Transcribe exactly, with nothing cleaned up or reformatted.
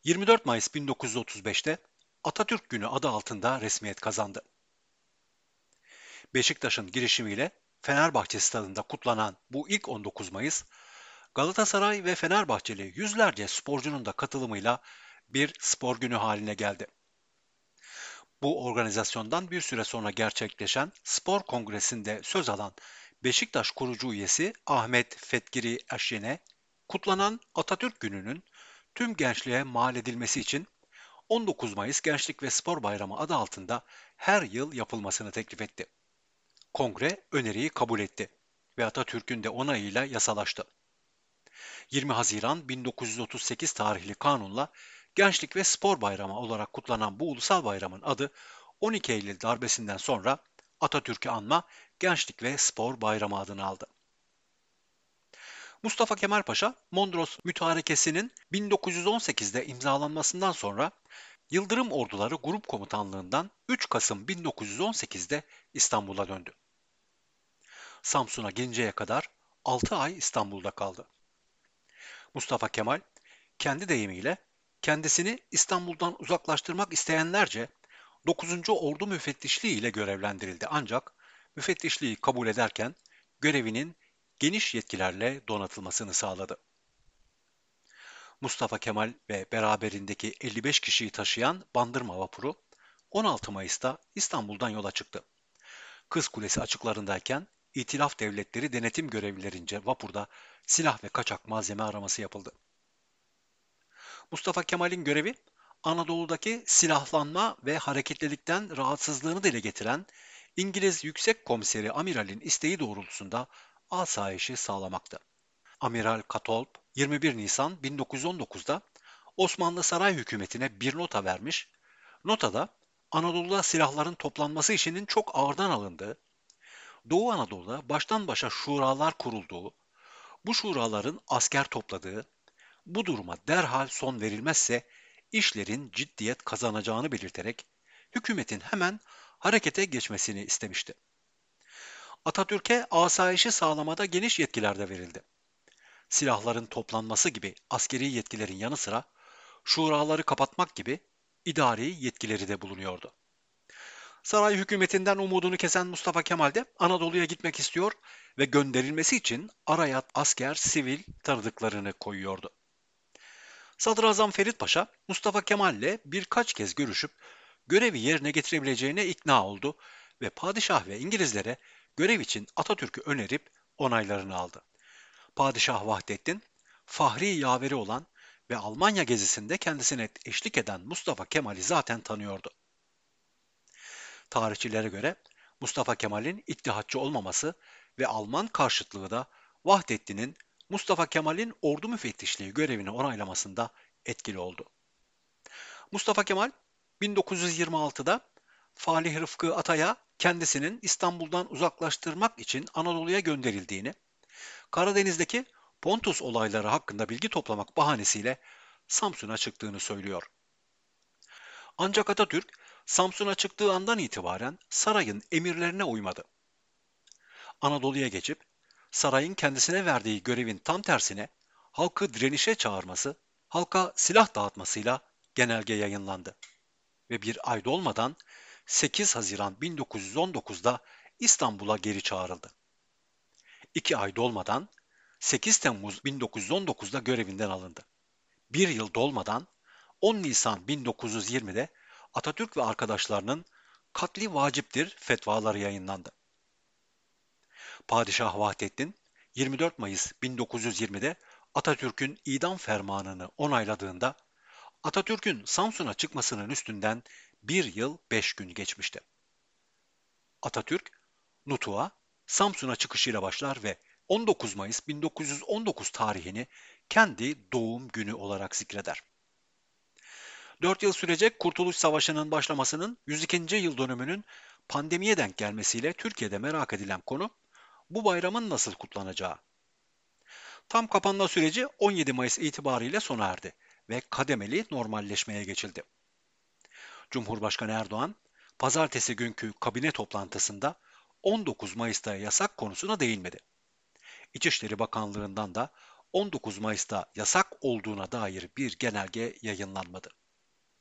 yirmi dört Mayıs bin dokuz yüz otuz beşte Atatürk Günü adı altında resmiyet kazandı. Beşiktaş'ın girişimiyle Fenerbahçe Stadında kutlanan bu ilk on dokuz Mayıs, Galatasaray ve Fenerbahçeli yüzlerce sporcunun da katılımıyla bir spor günü haline geldi. Bu organizasyondan bir süre sonra gerçekleşen spor kongresinde söz alan Beşiktaş kurucu üyesi Ahmet Fetgiri Erşen'e kutlanan Atatürk Günü'nün tüm gençliğe mal edilmesi için on dokuz Mayıs Gençlik ve Spor Bayramı adı altında her yıl yapılmasını teklif etti. Kongre öneriyi kabul etti ve Atatürk'ün de onayıyla yasalaştı. yirmi Haziran bin dokuz yüz otuz sekiz tarihli kanunla Gençlik ve Spor Bayramı olarak kutlanan bu ulusal bayramın adı on iki Eylül darbesinden sonra Atatürk'ü anma Gençlik ve Spor Bayramı adını aldı. Mustafa Kemal Paşa, Mondros Mütarekesi'nin bin dokuz yüz on sekizde imzalanmasından sonra Yıldırım Orduları Grup Komutanlığından üç Kasım bin dokuz yüz on sekizde İstanbul'a döndü. Samsun'a gelinceye kadar altı ay İstanbul'da kaldı. Mustafa Kemal kendi deyimiyle kendisini İstanbul'dan uzaklaştırmak isteyenlerce dokuzuncu. Ordu Müfettişliği ile görevlendirildi, ancak müfettişliği kabul ederken görevinin geniş yetkilerle donatılmasını sağladı. Mustafa Kemal ve beraberindeki elli beş kişiyi taşıyan Bandırma vapuru on altı Mayıs'ta İstanbul'dan yola çıktı. Kız Kulesi açıklarındayken İtilaf Devletleri denetim görevlilerince vapurda silah ve kaçak malzeme araması yapıldı. Mustafa Kemal'in görevi Anadolu'daki silahlanma ve hareketlilikten rahatsızlığını dile getiren İngiliz Yüksek Komiseri Amiral'in isteği doğrultusunda asayişi sağlamaktı. Amiral Katolp yirmi bir Nisan bin dokuz yüz on dokuzda Osmanlı Saray Hükümeti'ne bir nota vermiş. Notada Anadolu'da silahların toplanması işinin çok ağırdan alındığı, Doğu Anadolu'da baştan başa şuralar kurulduğu, bu şuraların asker topladığı, bu duruma derhal son verilmezse işlerin ciddiyet kazanacağını belirterek hükümetin hemen harekete geçmesini istemişti. Atatürk'e asayişi sağlamada geniş yetkiler de verildi. Silahların toplanması gibi askeri yetkilerin yanı sıra şuraları kapatmak gibi idari yetkileri de bulunuyordu. Saray hükümetinden umudunu kesen Mustafa Kemal de Anadolu'ya gitmek istiyor ve gönderilmesi için araya asker, sivil tanıdıklarını koyuyordu. Sadrazam Ferit Paşa, Mustafa Kemal'le birkaç kez görüşüp görevi yerine getirebileceğine ikna oldu ve padişah ve İngilizlere görev için Atatürk'ü önerip onaylarını aldı. Padişah Vahdettin, fahri yaveri olan ve Almanya gezisinde kendisine eşlik eden Mustafa Kemal'i zaten tanıyordu. Tarihçilere göre Mustafa Kemal'in ittihatçı olmaması ve Alman karşıtlığı da Vahdettin'in Mustafa Kemal'in ordu müfettişliği görevini onaylamasında etkili oldu. Mustafa Kemal bin dokuz yüz yirmi altıda Falih Rıfkı Atay'a kendisinin İstanbul'dan uzaklaştırmak için Anadolu'ya gönderildiğini, Karadeniz'deki Pontus olayları hakkında bilgi toplamak bahanesiyle Samsun'a çıktığını söylüyor. Ancak Atatürk Samsun'a çıktığı andan itibaren sarayın emirlerine uymadı. Anadolu'ya geçip sarayın kendisine verdiği görevin tam tersine halkı direnişe çağırması, halka silah dağıtmasıyla genelge yayınlandı ve bir ay dolmadan sekiz Haziran bin dokuz yüz on dokuzda İstanbul'a geri çağrıldı. İki ay dolmadan sekiz Temmuz bin dokuz yüz on dokuzda görevinden alındı. Bir yıl dolmadan on Nisan bin dokuz yüz yirmide Atatürk ve arkadaşlarının katli vaciptir fetvaları yayınlandı. Padişah Vahdettin yirmi dört Mayıs bin dokuz yüz yirmide Atatürk'ün idam fermanını onayladığında Atatürk'ün Samsun'a çıkmasının üstünden bir yıl beş gün geçmişti. Atatürk, Nutuk'a Samsun'a çıkışıyla başlar ve on dokuz Mayıs bin dokuz yüz on dokuz tarihini kendi doğum günü olarak zikreder. Dört yıl sürecek Kurtuluş Savaşı'nın başlamasının yüz ikinci yıl dönümünün pandemiye denk gelmesiyle Türkiye'de merak edilen konu bu bayramın nasıl kutlanacağı. Tam kapanma süreci on yedi Mayıs itibariyle sona erdi ve kademeli normalleşmeye geçildi. Cumhurbaşkanı Erdoğan, pazartesi günkü kabine toplantısında on dokuz Mayıs'ta yasak konusuna değinmedi. İçişleri Bakanlığı'ndan da on dokuz Mayıs'ta yasak olduğuna dair bir genelge yayınlanmadı.